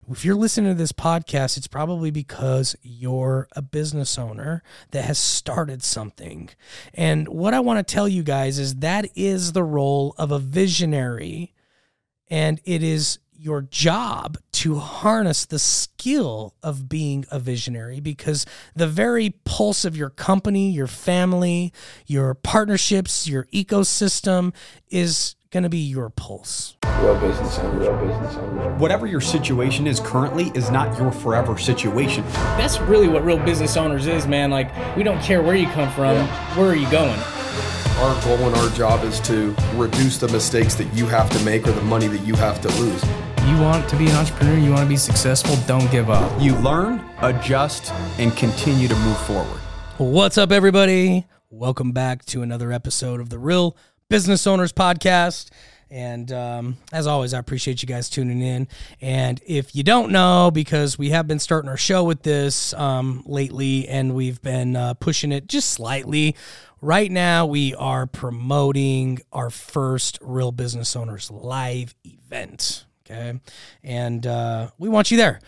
if you're listening to this podcast, it's probably because you're a business owner that has started something. And what I want to tell you guys is that is the role of a visionary, and it is your job to harness the skill of being a visionary, because the very pulse of your company, your family, your partnerships, your ecosystem is going to be your pulse. Real business owner. Whatever your situation is currently is not your forever situation. That's really what real business owners is, man. Like, we don't care where you come from, where are you going? Our goal and our job is to reduce the mistakes that you have to make or the money that you have to lose. You want to be an entrepreneur, you want to be successful, don't give up. You learn, adjust, and continue to move forward. What's up, everybody? Welcome back to another episode of the Real Business Owners Podcast. And as always, I appreciate you guys tuning in. And if you don't know, because we have been starting our show with this lately, and we've been pushing it just slightly. Right now, we are promoting our first Real Business Owners live event. Okay, and we want you there.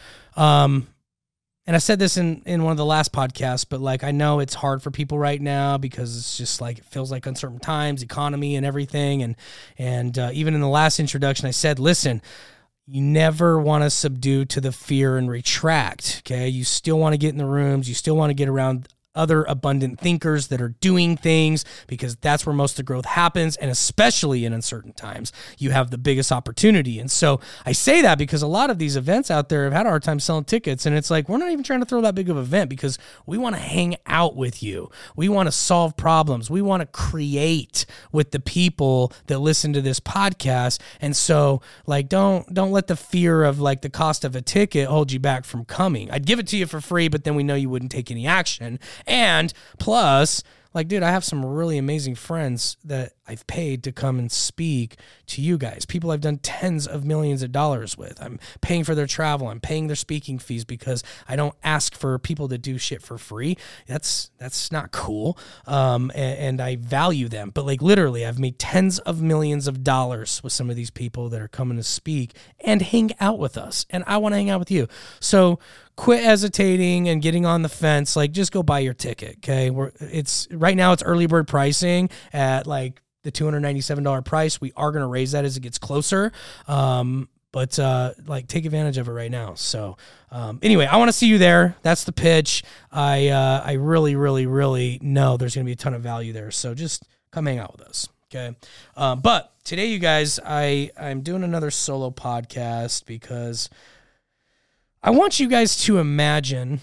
And I said this in one of the last podcasts, but like, I know it's hard for people right now because it's just like, it feels like uncertain times, economy and everything. And even in the last introduction, I said, listen, you never want to subdue to the fear and retract. Okay. You still want to get in the rooms. You still want to get around other abundant thinkers that are doing things, because that's where most of the growth happens. And especially in uncertain times, you have the biggest opportunity. And so I say that because a lot of these events out there have had a hard time selling tickets. And it's like, we're not even trying to throw that big of an event because we want to hang out with you. We want to solve problems. We want to create with the people that listen to this podcast. And so like, don't let the fear of like the cost of a ticket hold you back from coming. I'd give it to you for free, but then we know you wouldn't take any action. And plus, like, dude, I have some really amazing friends that I've paid to come and speak to you guys. People I've done tens of millions of dollars with. I'm paying for their travel. I'm paying their speaking fees because I don't ask for people to do shit for free. That's not cool. And I value them. But like, literally, I've made tens of millions of dollars with some of these people that are coming to speak and hang out with us. And I want to hang out with you. So quit hesitating and getting on the fence. Like, just go buy your ticket. Okay. Right now it's early bird pricing at like the $297 price. We are going to raise that as it gets closer. But like, take advantage of it right now. So anyway, I want to see you there. That's the pitch. I really, really, really know there's going to be a ton of value there. So just come hang out with us. Okay. But today, you guys, I'm doing another solo podcast because I want you guys to imagine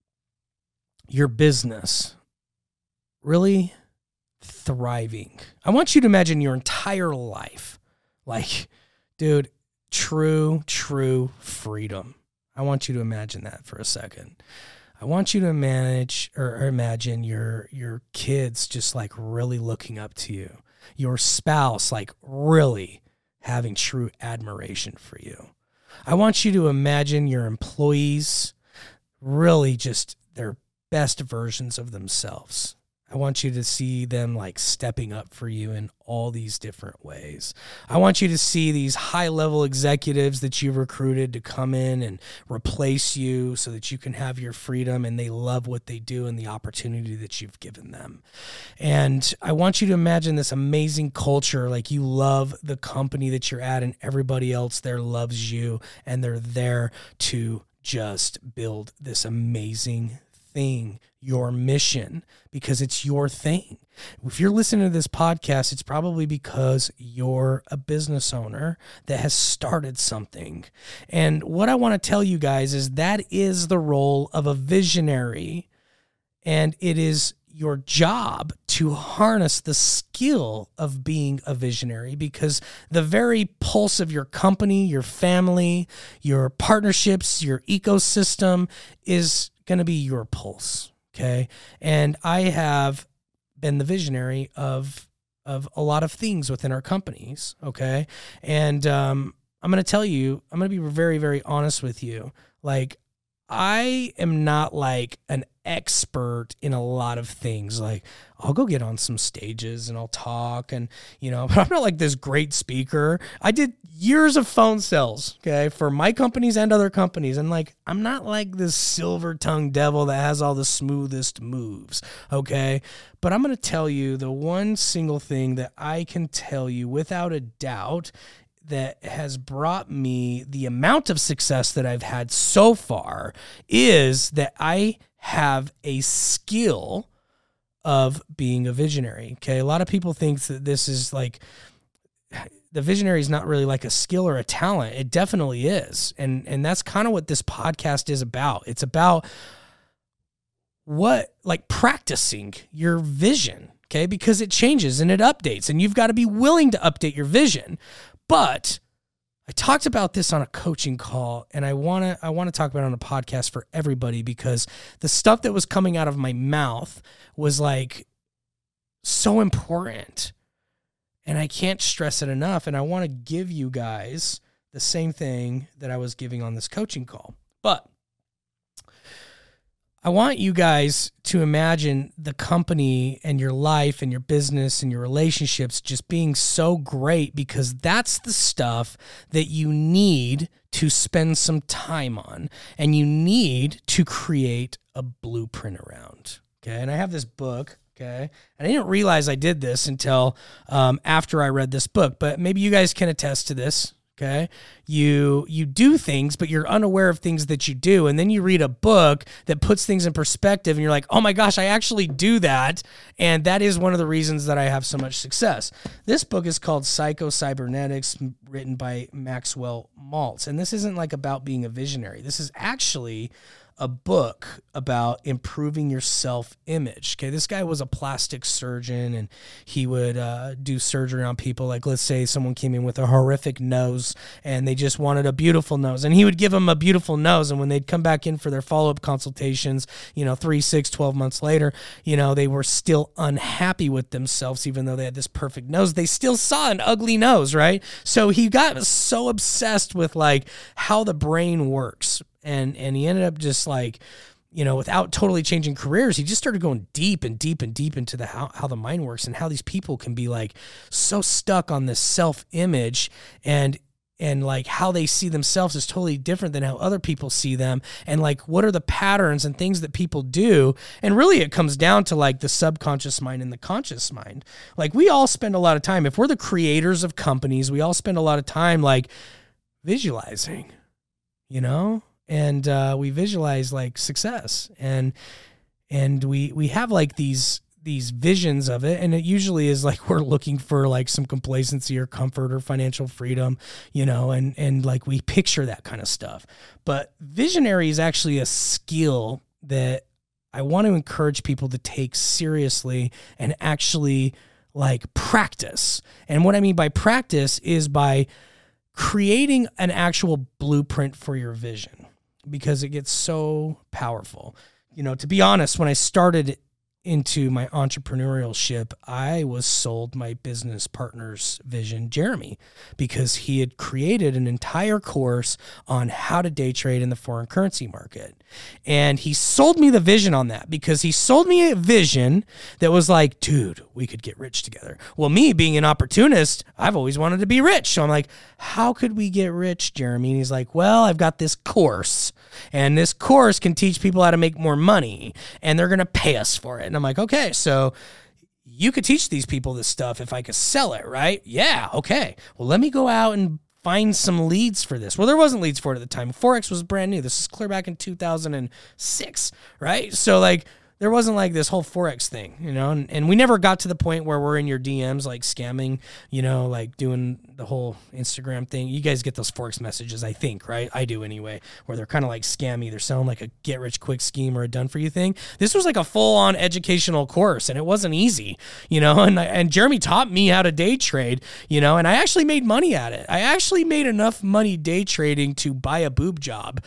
your business really thriving. I want you to imagine your entire life. Like, dude, true freedom. I want you to imagine that for a second. I want you to imagine your kids just like really looking up to you. Your spouse like really having true admiration for you. I want you to imagine your employees really just their best versions of themselves. I want you to see them like stepping up for you in all these different ways. I want you to see these high-level executives that you've recruited to come in and replace you so that you can have your freedom and they love what they do and the opportunity that you've given them. And I want you to imagine this amazing culture, like you love the company that you're at and everybody else there loves you and they're there to just build this amazing thing, your mission, because it's your thing. If you're listening to this podcast, it's probably because you're a business owner that has started something. And what I want to tell you guys is that is the role of a visionary, and it is your job to harness the skill of being a visionary, because the very pulse of your company, your family, your partnerships, your ecosystem is going to be your pulse. Okay. And I have been the visionary of a lot of things within our companies. Okay. And I'm going to tell you, I'm going to be very, very honest with you. Like, I am not like an expert in a lot of things. Like, I'll go get on some stages and I'll talk and, but I'm not like this great speaker. I did years of phone sales, okay, for my companies and other companies. And like, I'm not like this silver-tongued devil that has all the smoothest moves, okay? But I'm going to tell you the one single thing that I can tell you without a doubt that has brought me the amount of success that I've had so far is that I have a skill of being a visionary. Okay. A lot of people think that this is like, the visionary is not really like a skill or a talent. It definitely is. And that's kind of what this podcast is about. It's about practicing your vision. Okay. Because it changes and it updates, and you've got to be willing to update your vision. But I talked about this on a coaching call, and I want to talk about it on a podcast for everybody, because the stuff that was coming out of my mouth was like so important, and I can't stress it enough. And I want to give you guys the same thing that I was giving on this coaching call. But I want you guys to imagine the company and your life and your business and your relationships just being so great, because that's the stuff that you need to spend some time on, and you need to create a blueprint around. Okay. And I have this book. Okay. And I didn't realize I did this until after I read this book, but maybe you guys can attest to this. Okay. You do things, but you're unaware of things that you do. And then you read a book that puts things in perspective, and you're like, oh my gosh, I actually do that. And that is one of the reasons that I have so much success. This book is called Psycho-Cybernetics, written by Maxwell Maltz. And this isn't like about being a visionary. This is actually a book about improving your self-image. Okay, this guy was a plastic surgeon, and he would do surgery on people. Like, let's say someone came in with a horrific nose and they just wanted a beautiful nose, and he would give them a beautiful nose. And when they'd come back in for their follow-up consultations, 3, 6, 12 months later, they were still unhappy with themselves, even though they had this perfect nose. They still saw an ugly nose, right? So he got so obsessed with like how the brain works. And he ended up just like, without totally changing careers, he just started going deep and deep and deep into how the mind works, and how these people can be like so stuck on this self-image, and like how they see themselves is totally different than how other people see them. And like, what are the patterns and things that people do? And really it comes down to like the subconscious mind and the conscious mind. Like, we all spend a lot of time, if we're the creators of companies, we all spend a lot of time like visualizing, and we visualize like success, and we have like these visions of it. And it usually is like, we're looking for like some complacency or comfort or financial freedom, and like we picture that kind of stuff. But visionary is actually a skill that I want to encourage people to take seriously and actually like practice. And what I mean by practice is by creating an actual blueprint for your vision, because it gets so powerful. To be honest, when I started into my entrepreneurship, I was sold my business partner's vision, Jeremy, because he had created an entire course on how to day trade in the foreign currency market. And he sold me the vision on that, because he sold me a vision that was like, dude, we could get rich together. Well, me being an opportunist, I've always wanted to be rich. So I'm like, how could we get rich, Jeremy? And he's like, well, I've got this course, and this course can teach people how to make more money, and they're going to pay us for it. And I'm like, okay, so you could teach these people this stuff if I could sell it, right? Yeah, okay. Well, let me go out and find some leads for this. Well, there wasn't leads for it at the time. Forex was brand new. This is clear back in 2006, right? So like, there wasn't like this whole Forex thing, and we never got to the point where we're in your DMs, like scamming, like doing the whole Instagram thing. You guys get those Forex messages, I think, right? I do anyway, where they're kind of like scammy. They're selling like a get rich quick scheme or a done for you thing. This was like a full on educational course, and it wasn't easy, and Jeremy taught me how to day trade, and I actually made money at it. I actually made enough money day trading to buy a boob job,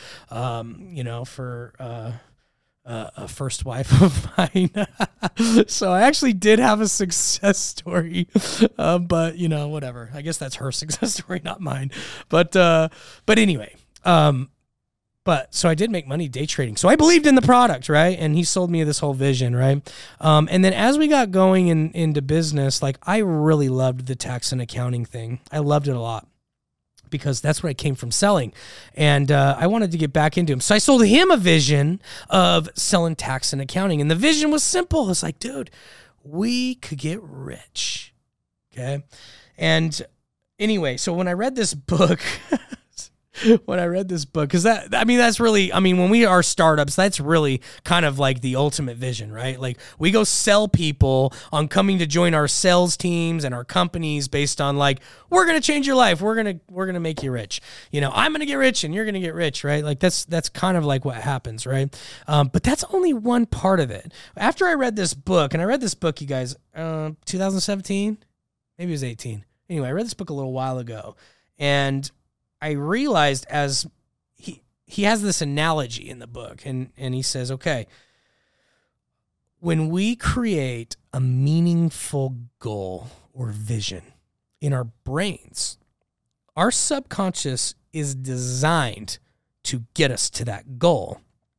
for, a first wife of mine. So I actually did have a success story, but whatever. I guess that's her success story, not mine. But anyway, But so I did make money day trading. So I believed in the product, right? And he sold me this whole vision, right? And then as we got going into business, like I really loved the tax and accounting thing. I loved it a lot because that's what I came from selling. And I wanted to get back into him. So I sold him a vision of selling tax and accounting. And the vision was simple. It's like, dude, we could get rich. Okay. And anyway, so when I read this book, because that's really, when we are startups, that's really kind of like the ultimate vision, right? Like we go sell people on coming to join our sales teams and our companies based on like, we're going to change your life. We're going to make you rich. I'm going to get rich and you're going to get rich, right? Like that's kind of like what happens, right? But that's only one part of it. After I read this book, you guys, 2017, maybe it was 18. Anyway, I read this book a little while ago, and I realized as he has this analogy in the book, and he says, okay, when we create a meaningful goal or vision in our brains, our subconscious is designed to get us to that goal.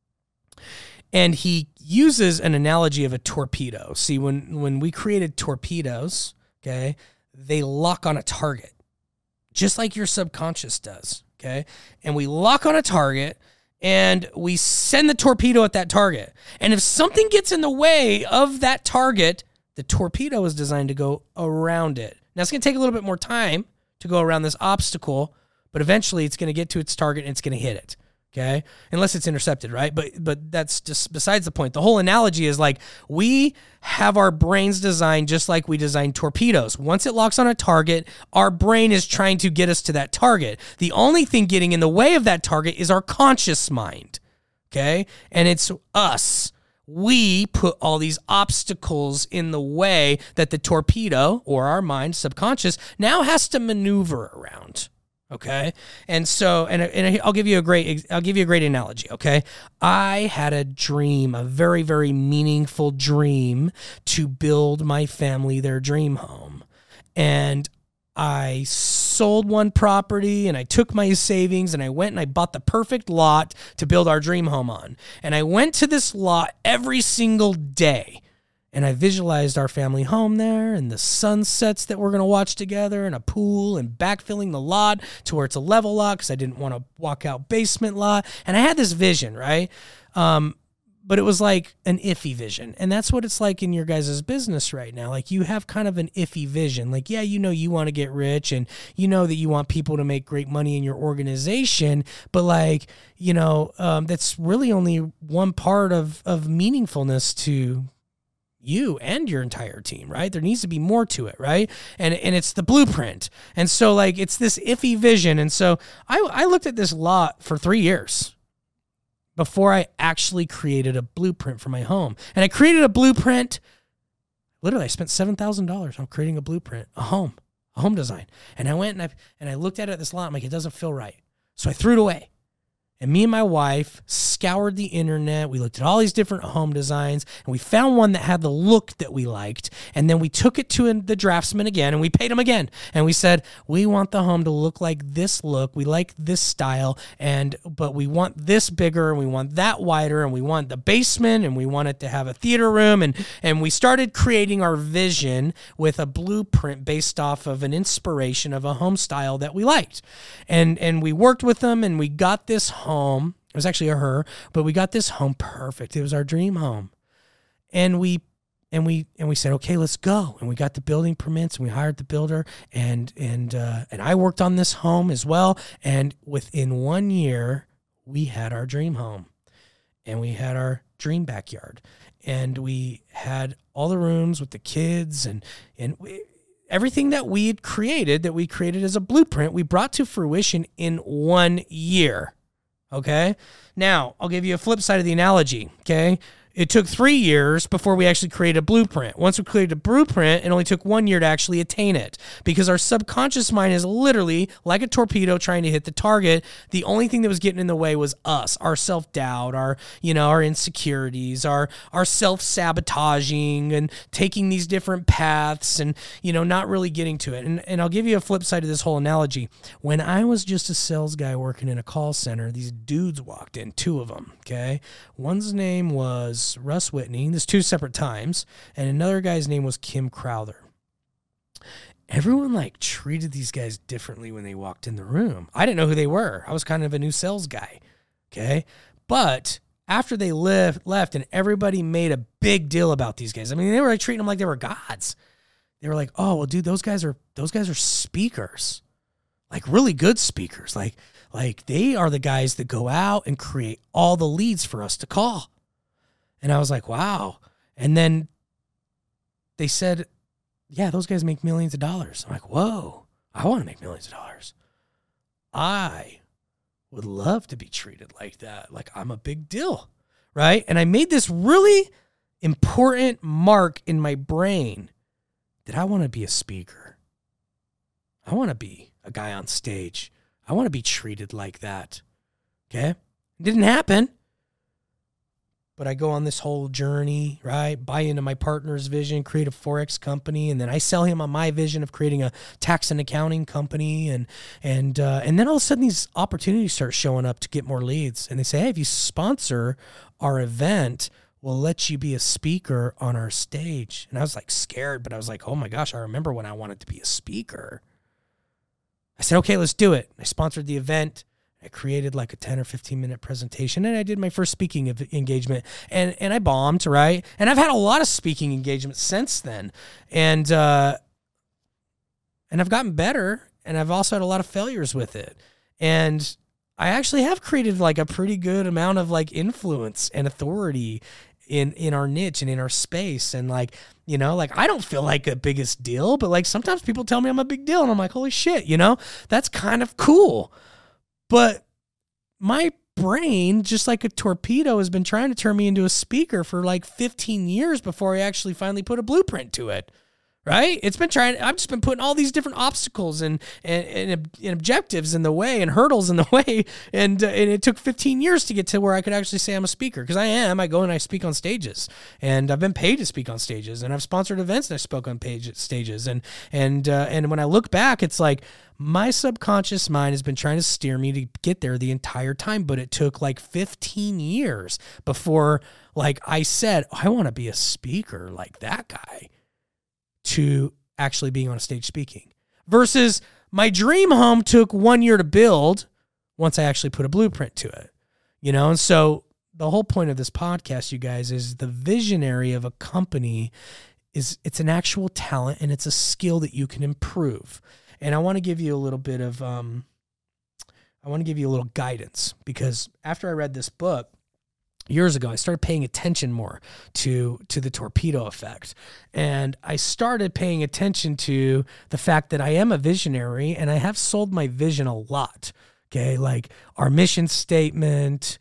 And he uses an analogy of a torpedo. See, when we created torpedoes, okay, they lock on a target, just like your subconscious does, okay? And we lock on a target, and we send the torpedo at that target. And if something gets in the way of that target, the torpedo is designed to go around it. Now, it's going to take a little bit more time to go around this obstacle, but eventually it's going to get to its target, and it's going to hit it, okay? Unless it's intercepted, right? But that's just besides the point. The whole analogy is like we have our brains designed just like we design torpedoes. Once it locks on a target, our brain is trying to get us to that target. The only thing getting in the way of that target is our conscious mind, okay? And it's us. We put all these obstacles in the way that the torpedo, or our mind, subconscious, now has to maneuver around. Okay. And so, and I'll give you a great analogy. Okay. I had a dream, a very, very meaningful dream to build my family their dream home. And I sold one property and I took my savings and I went and I bought the perfect lot to build our dream home on. And I went to this lot every single day. And I visualized our family home there and the sunsets that we're going to watch together and a pool and backfilling the lot to where it's a level lot because I didn't want a walkout basement lot. And I had this vision, right? But it was like an iffy vision. And that's what it's like in your guys' business right now. Like you have kind of an iffy vision. Like, yeah, you want to get rich and you know that you want people to make great money in your organization. But like, that's really only one part of meaningfulness to you and your entire team, right? There needs to be more to it, right? And it's the blueprint. And so like, it's this iffy vision. And so I looked at this lot for 3 years before I actually created a blueprint for my home. And I created a blueprint. Literally, I spent $7,000 on creating a blueprint, a home design. And I went and I looked at it at this lot. I'm like, it doesn't feel right. So I threw it away. And me and my wife scoured the internet. We looked at all these different home designs, and we found one that had the look that we liked. And then we took it to the draftsman again, and we paid him again. And we said, we want the home to look like this look. We like this style, but we want this bigger, and we want that wider, and we want the basement, and we want it to have a theater room. And we started creating our vision with a blueprint based off of an inspiration of a home style that we liked. And we worked with them, and we got this home. It was actually a her, but we got this home perfect. It was our dream home. And we said, okay, let's go. And we got the building permits and we hired the builder and I worked on this home as well. And within 1 year, we had our dream home and we had our dream backyard and we had all the rooms with the kids and everything that we created as a blueprint, we brought to fruition in 1 year. Okay. Now I'll give you a flip side of the analogy. Okay. It took 3 years before we actually created a blueprint. Once we created a blueprint, it only took 1 year to actually attain it, because our subconscious mind is literally like a torpedo trying to hit the target. The only thing that was getting in the way was us, our self-doubt, our insecurities, our self-sabotaging and taking these different paths and, not really getting to it. And I'll give you a flip side of this whole analogy. When I was just a sales guy working in a call center, these dudes walked in, 2 of them, okay? One's name was Russ Whitney. There's 2 separate times. And another guy's name was Kim Crowther. Everyone treated these guys differently when they walked in the room. I didn't know who they were. I was kind of a new sales guy. Okay. But after they left and everybody made a big deal about these guys. I mean, they were treating them like they were gods. They were like, oh, well, dude, those guys are speakers. Really good speakers. Like they are the guys that go out and create all the leads for us to call. And I was like, wow. And then they said, yeah, those guys make millions of dollars. I'm like, whoa, I want to make millions of dollars. I would love to be treated like that. Like I'm a big deal, right? And I made this really important mark in my brain that I want to be a speaker. I want to be a guy on stage. I want to be treated like that. Okay? It didn't happen. But I go on this whole journey, right? Buy into my partner's vision, create a Forex company, and then I sell him on my vision of creating a tax and accounting company, and then all of a sudden these opportunities start showing up to get more leads, and they say, hey, if you sponsor our event, we'll let you be a speaker on our stage. And I was scared, but I was like, oh my gosh, I remember when I wanted to be a speaker. I said, okay, let's do it. I sponsored the event. I created a 10 or 15 minute presentation, and I did my first speaking engagement, and I bombed, right? And I've had a lot of speaking engagements since then. And I've gotten better, and I've also had a lot of failures with it. And I actually have created a pretty good amount of influence and authority in our niche and in our space. And I don't feel like a biggest deal, but sometimes people tell me I'm a big deal, and I'm like, holy shit, that's kind of cool. But my brain, just like a torpedo, has been trying to turn me into a speaker for 15 years before I actually finally put a blueprint to it, right? I've just been putting all these different obstacles and objectives in the way and hurdles in the way. And it took 15 years to get to where I could actually say I'm a speaker, because I go and I speak on stages, and I've been paid to speak on stages, and I've sponsored events and I spoke on stages. And when I look back, it's my subconscious mind has been trying to steer me to get there the entire time, but it took 15 years before I said, oh, I want to be a speaker like that guy, to actually being on a stage speaking. Versus my dream home took 1 year to build once I actually put a blueprint to it. And so the whole point of this podcast, you guys, is the visionary of a company it's an actual talent, and it's a skill that you can improve. And I want to give you a little bit of, guidance, because after I read this book years ago, I started paying attention more to the torpedo effect. And I started paying attention to the fact that I am a visionary, and I have sold my vision a lot. Okay, our mission statement,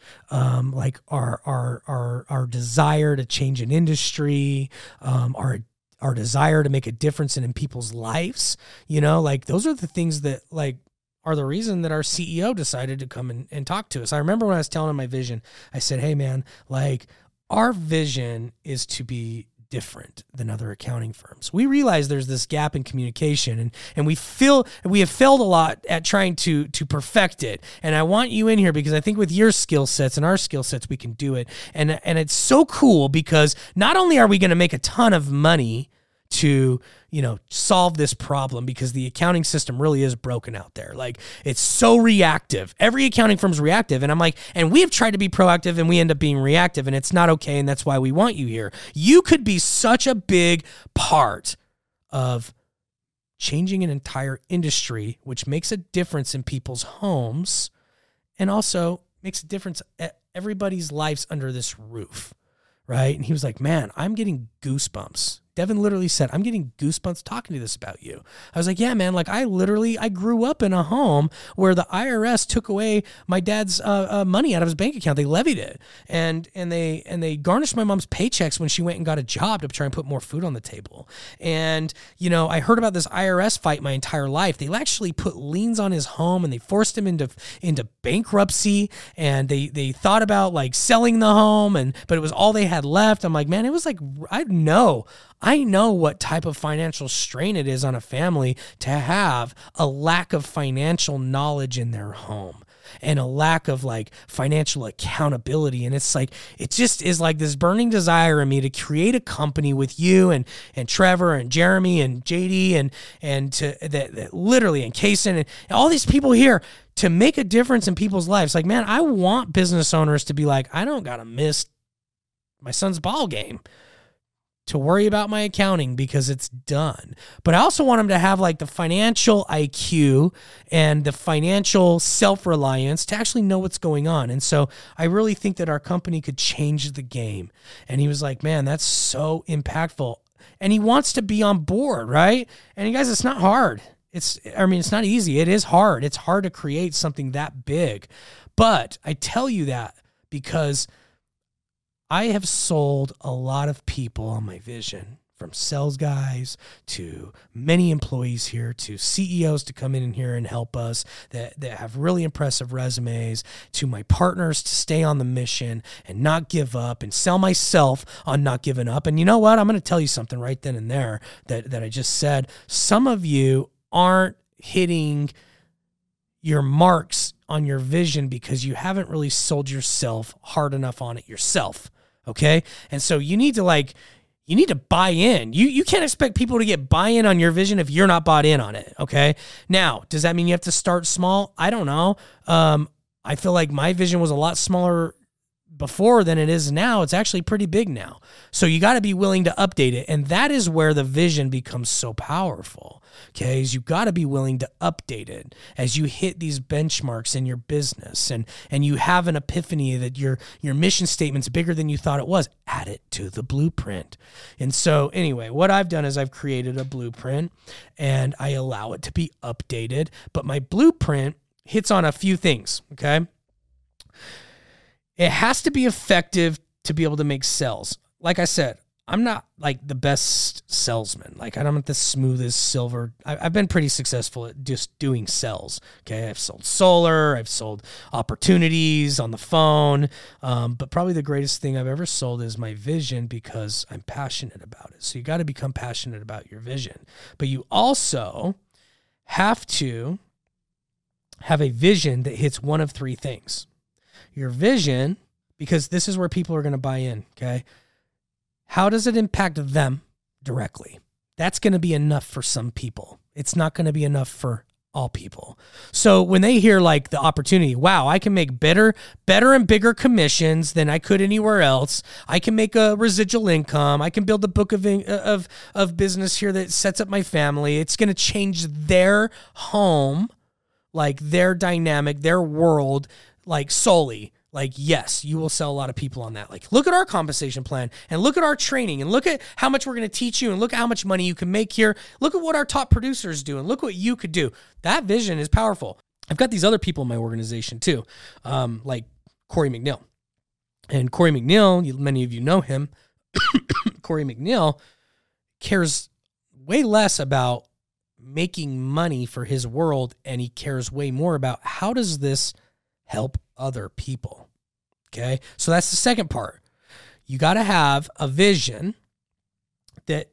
our desire to change an industry, our desire to make a difference in people's lives, those are the things that are the reason that our CEO decided to come and talk to us. I remember when I was telling him my vision, I said, hey man, our vision is to be different than other accounting firms. We realize there's this gap in communication, and we have failed a lot at trying to perfect it. And I want you in here because I think with your skill sets and our skill sets, we can do it. And it's so cool, because not only are we going to make a ton of money to, solve this problem, because the accounting system really is broken out there. It's so reactive. Every accounting firm's reactive. And I'm and we have tried to be proactive, and we end up being reactive, and it's not okay. And that's why we want you here. You could be such a big part of changing an entire industry, which makes a difference in people's homes, and also makes a difference at everybody's lives under this roof. Right. And he was like, man, I'm getting goosebumps. Devin literally said, I'm getting goosebumps talking to this about you. I was like, yeah, man, like I grew up in a home where the IRS took away my dad's money out of his bank account. They levied it. And they garnished my mom's paychecks when she went and got a job to try and put more food on the table. And, you know, I heard about this IRS fight my entire life. They actually put liens on his home and they forced him into bankruptcy, and they thought about like selling the home, but it was all they had left. I'm like, man, it was like, I know what type of financial strain it is on a family to have a lack of financial knowledge in their home and a lack of like financial accountability. And it's like, it just is like this burning desire in me to create a company with you and Trevor and Jeremy and JD and to that literally and Kaysen and all these people here to make a difference in people's lives. Like, man, I want business owners to be like, I don't got to miss my son's ball game to worry about my accounting because it's done. But I also want them to have like the financial IQ and the financial self-reliance to actually know what's going on. And so I really think that our company could change the game. And he was like, man, that's so impactful. And he wants to be on board, right? And you guys, it's not hard. It's not easy. It is hard. It's hard to create something that big. But I tell you that because I have sold a lot of people on my vision, from sales guys to many employees here to CEOs to come in here and help us that have really impressive resumes, to my partners to stay on the mission and not give up, and sell myself on not giving up. And you know what? I'm going to tell you something right then and there that I just said. Some of you aren't hitting your marks on your vision because you haven't really sold yourself hard enough on it yourself. Okay. And so you need to buy in. You can't expect people to get buy-in on your vision if you're not bought in on it. Okay. Now, does that mean you have to start small? I don't know. I feel like my vision was a lot smaller before than it is now. It's actually pretty big now. So you got to be willing to update it. And that is where the vision becomes so powerful. Okay. Is you got to be willing to update it as you hit these benchmarks in your business and you have an epiphany that your mission statement's bigger than you thought it was. Add it to the blueprint. And so anyway, what I've done is I've created a blueprint and I allow it to be updated, but my blueprint hits on a few things. Okay. It has to be effective to be able to make sales. Like I said, I'm not like the best salesman. Like I'm not the smoothest silver. I've been pretty successful at just doing sales. Okay. I've sold solar. I've sold opportunities on the phone. But probably the greatest thing I've ever sold is my vision because I'm passionate about it. So you got to become passionate about your vision, but you also have to have a vision that hits one of three things. Your vision, because this is where people are going to buy in, okay? How does it impact them directly? That's going to be enough for some people. It's not going to be enough for all people. So when they hear like the opportunity, wow, I can make better and bigger commissions than I could anywhere else. I can make a residual income. I can build a book of business here that sets up my family. It's going to change their home, like their dynamic, their world, like solely. Like, yes, you will sell a lot of people on that. Like, look at our compensation plan and look at our training and look at how much we're going to teach you and look at how much money you can make here. Look at what our top producers do and look what you could do. That vision is powerful. I've got these other people in my organization too, like Corey McNeil. And Corey McNeil, many of you know him. Corey McNeil cares way less about making money for his world, and he cares way more about how does this help other people. Okay. So that's the second part. You got to have a vision that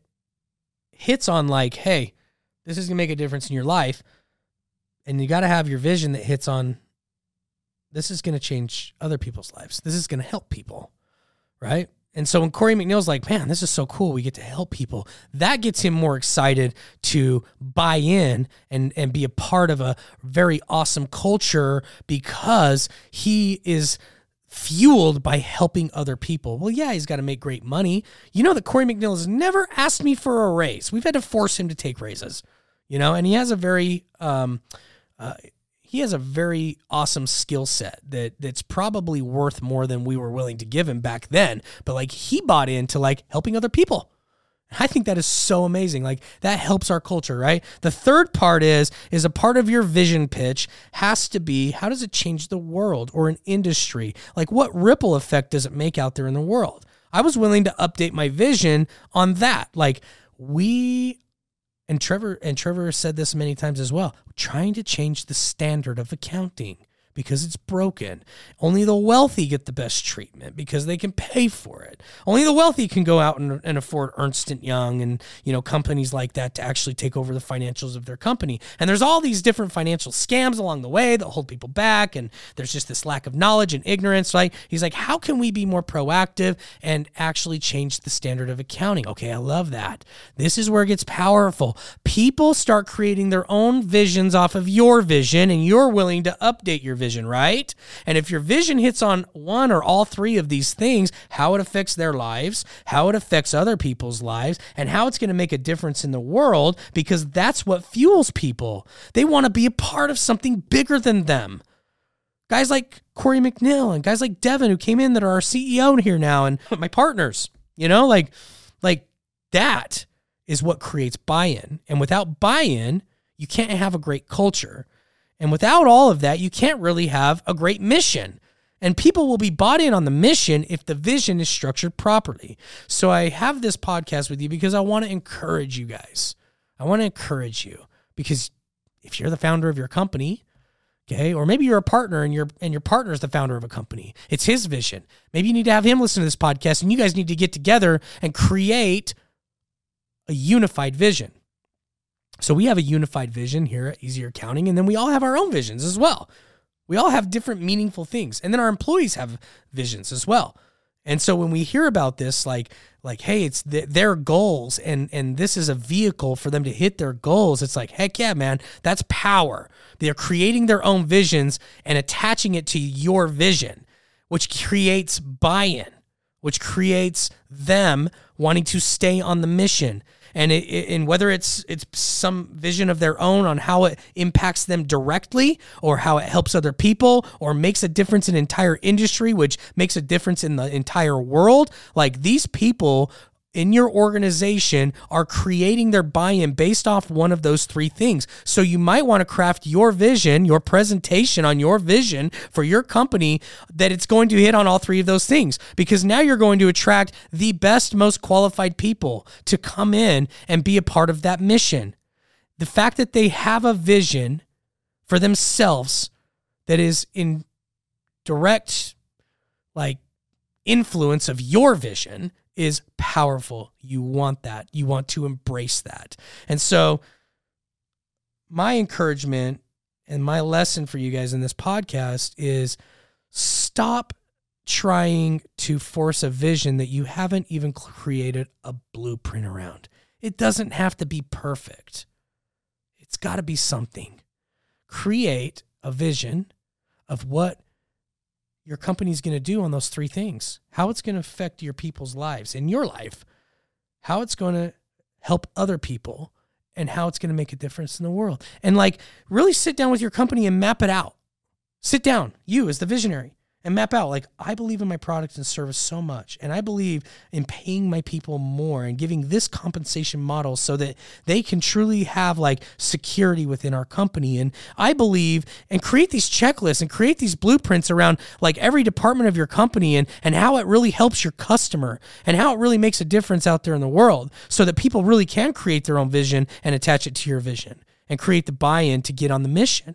hits on like, hey, this is going to make a difference in your life. And you got to have your vision that hits on, this is going to change other people's lives. This is going to help people. Right. And so when Corey McNeil's like, man, this is so cool, we get to help people, that gets him more excited to buy in and be a part of a very awesome culture because he is fueled by helping other people. Well, yeah, he's got to make great money. You know that Corey McNeil has never asked me for a raise. We've had to force him to take raises, you know, and he has a very awesome skill set that's probably worth more than we were willing to give him back then. But like he bought into like helping other people. I think that is so amazing. Like, that helps our culture, right? The third part is a part of your vision pitch has to be, how does it change the world or an industry? Like, what ripple effect does it make out there in the world? I was willing to update my vision on that. Like, and Trevor said this many times as well, trying to change the standard of accounting because it's broken. Only the wealthy get the best treatment because they can pay for it. Only the wealthy can go out and afford Ernst & Young and, companies like that to actually take over the financials of their company. And there's all these different financial scams along the way that hold people back. And there's just this lack of knowledge and ignorance. Right? He's like, how can we be more proactive and actually change the standard of accounting? Okay, I love that. This is where it gets powerful. People start creating their own visions off of your vision, and you're willing to update your vision, right? And if your vision hits on one or all three of these things, how it affects their lives, how it affects other people's lives, and how it's going to make a difference in the world, because that's what fuels people. They want to be a part of something bigger than them. Guys like Corey McNeil and guys like Devin who came in that are our CEO here now and my partners, like that is what creates buy-in. And without buy-in, you can't have a great culture. And without all of that, you can't really have a great mission. And people will be bought in on the mission if the vision is structured properly. So I have this podcast with you because I want to encourage you guys. I want to encourage you because if you're the founder of your company, okay, or maybe you're a partner and your partner is the founder of a company, it's his vision. Maybe you need to have him listen to this podcast and you guys need to get together and create a unified vision. So we have a unified vision here at Easier Accounting, and then we all have our own visions as well. We all have different meaningful things, and then our employees have visions as well. And so when we hear about this, like hey, it's their goals, and this is a vehicle for them to hit their goals, it's like, heck yeah, man, that's power. They're creating their own visions and attaching it to your vision, which creates buy-in, which creates them wanting to stay on the mission. And whether it's some vision of their own on how it impacts them directly or how it helps other people or makes a difference in an entire industry, which makes a difference in the entire world, like these people in your organization are creating their buy-in based off one of those three things. So you might want to craft your vision, your presentation on your vision for your company that it's going to hit on all three of those things, because now you're going to attract the best, most qualified people to come in and be a part of that mission. The fact that they have a vision for themselves that is in direct influence of your vision is powerful. You want that. You want to embrace that. And so my encouragement and my lesson for you guys in this podcast is stop trying to force a vision that you haven't even created a blueprint around. It doesn't have to be perfect. It's got to be something. Create a vision of what your company's going to do on those three things, how it's going to affect your people's lives in your life, how it's going to help other people, and how it's going to make a difference in the world. And really sit down with your company and map it out. Sit down, you as the visionary, and map out, I believe in my product and service so much, and I believe in paying my people more and giving this compensation model so that they can truly have security within our company. And I believe, and create these checklists and create these blueprints around every department of your company and how it really helps your customer and how it really makes a difference out there in the world so that people really can create their own vision and attach it to your vision and create the buy-in to get on the mission.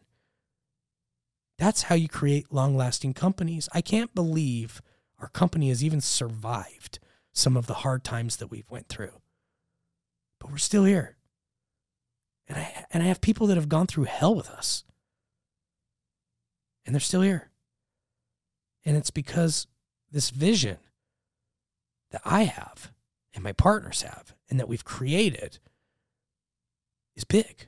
That's how you create long-lasting companies. I can't believe our company has even survived some of the hard times that we've went through. But we're still here. And I have people that have gone through hell with us. And they're still here. And it's because this vision that I have and my partners have and that we've created is big.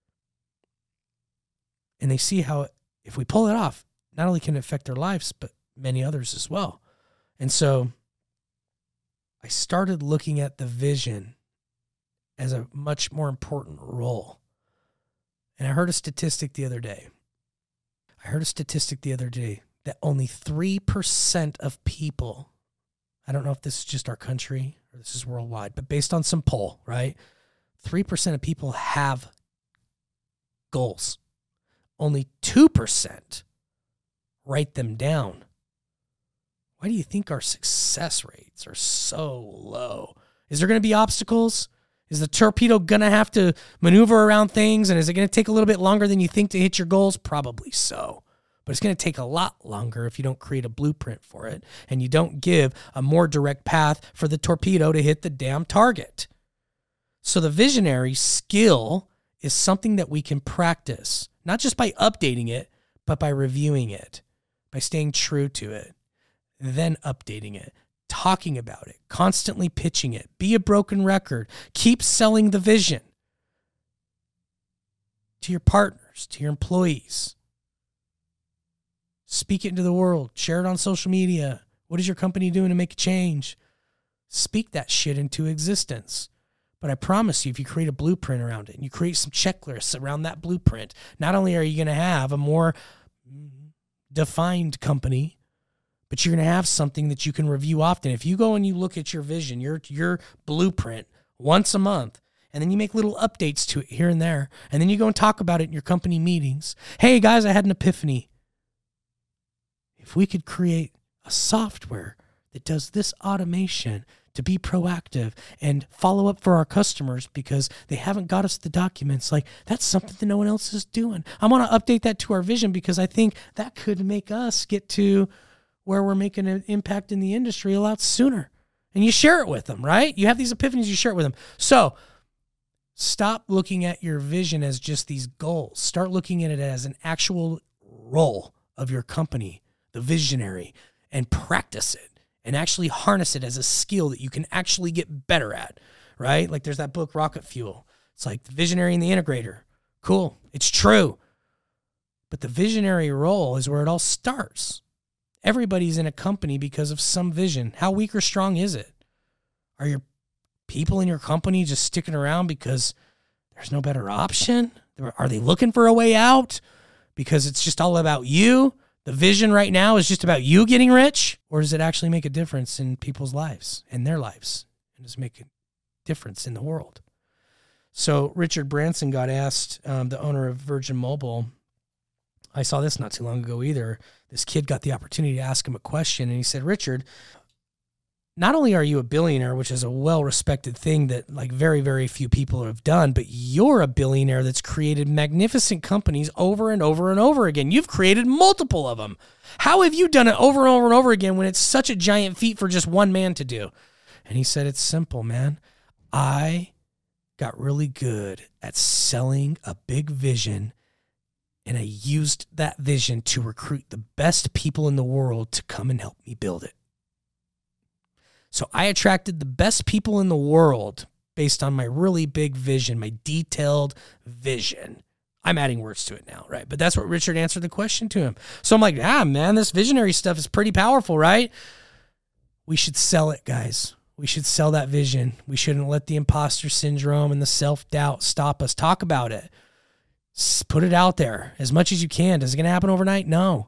And they see how if we pull it off, not only can it affect their lives, but many others as well. And so I started looking at the vision as a much more important role. And I heard a statistic the other day. That only 3% of people, I don't know if this is just our country or this is worldwide, but based on some poll, right? 3% of people have goals. Only 2% write them down. Why do you think our success rates are so low? Is there going to be obstacles? Is the torpedo going to have to maneuver around things? And is it going to take a little bit longer than you think to hit your goals? Probably so. But it's going to take a lot longer if you don't create a blueprint for it and you don't give a more direct path for the torpedo to hit the damn target. So the visionary skill is something that we can practice, not just by updating it, but by reviewing it, by staying true to it, then updating it, talking about it, constantly pitching it, be a broken record, keep selling the vision to your partners, to your employees. Speak it into the world, share it on social media. What is your company doing to make a change? Speak that shit into existence. But I promise you, if you create a blueprint around it and you create some checklists around that blueprint, not only are you going to have a more defined company, but you're going to have something that you can review often. If you go and you look at your vision, your blueprint once a month, and then you make little updates to it here and there, and then you go and talk about it in your company meetings. Hey, guys, I had an epiphany. If we could create a software that does this automation to be proactive and follow up for our customers because they haven't got us the documents, like that's something that no one else is doing. I want to update that to our vision because I think that could make us get to where we're making an impact in the industry a lot sooner. And you share it with them, right? You have these epiphanies, you share it with them. So stop looking at your vision as just these goals. Start looking at it as an actual role of your company, the visionary, and practice it and actually harness it as a skill that you can actually get better at, right? Like there's that book, Rocket Fuel. It's like the visionary and the integrator. Cool. It's true. But the visionary role is where it all starts. Everybody's in a company because of some vision. How weak or strong is it? Are your people in your company just sticking around because there's no better option? Are they looking for a way out because it's just all about you? The vision right now is just about you getting rich? Or does it actually make a difference in people's lives, in their lives? And does it make a difference in the world? So Richard Branson got asked, the owner of Virgin Mobile, I saw this not too long ago either. This kid got the opportunity to ask him a question, and he said, Richard, not only are you a billionaire, which is a well-respected thing that like very, very few people have done, but you're a billionaire that's created magnificent companies over and over and over again. You've created multiple of them. How have you done it over and over and over again when it's such a giant feat for just one man to do? And he said, it's simple, man. I got really good at selling a big vision, and I used that vision to recruit the best people in the world to come and help me build it. So I attracted the best people in the world based on my really big vision, my detailed vision. I'm adding words to it now, right? But that's what Richard answered the question to him. So I'm like, man, this visionary stuff is pretty powerful, right? We should sell it, guys. We should sell that vision. We shouldn't let the imposter syndrome and the self-doubt stop us. Talk about it. Put it out there as much as you can. Is it going to happen overnight? No.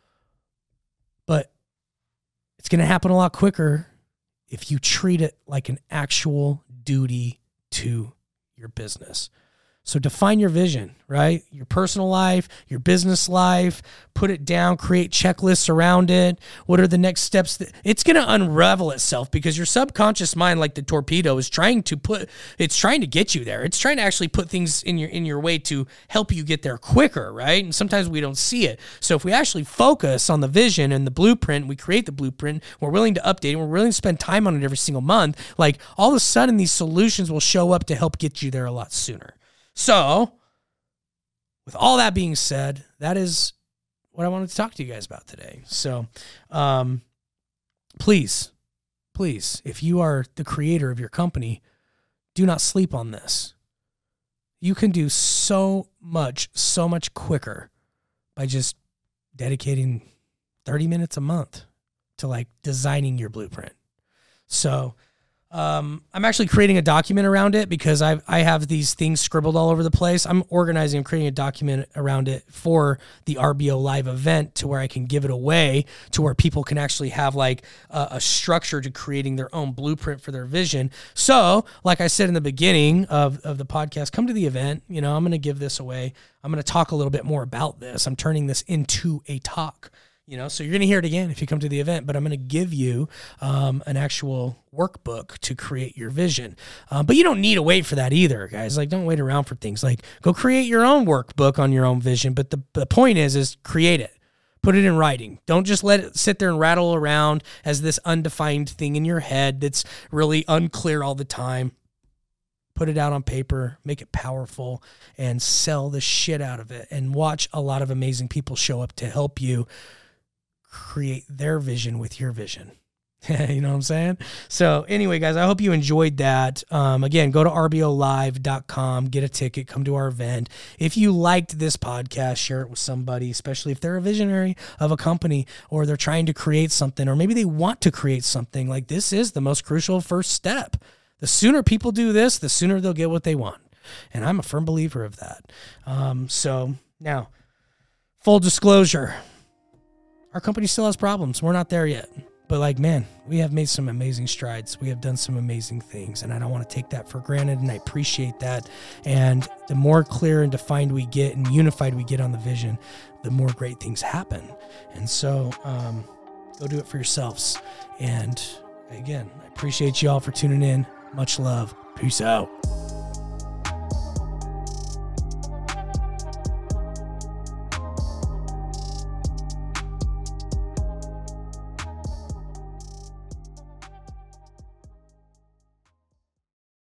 But it's going to happen a lot quicker if you treat it like an actual duty to your business. So define your vision, right? Your personal life, your business life, put it down, create checklists around it. What are the next steps? It's going to unravel itself because your subconscious mind, like the torpedo, is trying to get you there. It's trying to actually put things in your way to help you get there quicker, right? And sometimes we don't see it. So if we actually focus on the vision and the blueprint, we create the blueprint, we're willing to update it, we're willing to spend time on it every single month, like all of a sudden these solutions will show up to help get you there a lot sooner. So, with all that being said, that is what I wanted to talk to you guys about today. So, please, if you are the creator of your company, do not sleep on this. You can do so much quicker by just dedicating 30 minutes a month to like designing your blueprint. So, I'm actually creating a document around it because I have these things scribbled all over the place. I'm creating a document around it for the RBO Live event to where I can give it away to where people can actually have like a structure to creating their own blueprint for their vision. So like I said in the beginning of the podcast, come to the event. I'm going to give this away. I'm going to talk a little bit more about this. I'm turning this into a talk. So you're going to hear it again if you come to the event, but I'm going to give you an actual workbook to create your vision. But you don't need to wait for that either, guys. Like, don't wait around for things. Like, go create your own workbook on your own vision. But the point is create it. Put it in writing. Don't just let it sit there and rattle around as this undefined thing in your head that's really unclear all the time. Put it out on paper, make it powerful, and sell the shit out of it. And watch a lot of amazing people show up to help you create their vision with your vision. You know what I'm saying? So anyway, guys, I hope you enjoyed that. Again, go to rbolive.com, get a ticket, come to our event. If you liked this podcast, share it with somebody, especially if they're a visionary of a company or they're trying to create something, or maybe they want to create something. Like, this is the most crucial first step. The sooner people do this, the sooner they'll get what they want. And I'm a firm believer of that. So now, full disclosure, our company still has problems. We're not there yet. But like, man, we have made some amazing strides. We have done some amazing things. And I don't want to take that for granted. And I appreciate that. And the more clear and defined we get and unified we get on the vision, the more great things happen. And so go do it for yourselves. And again, I appreciate you all for tuning in. Much love. Peace out.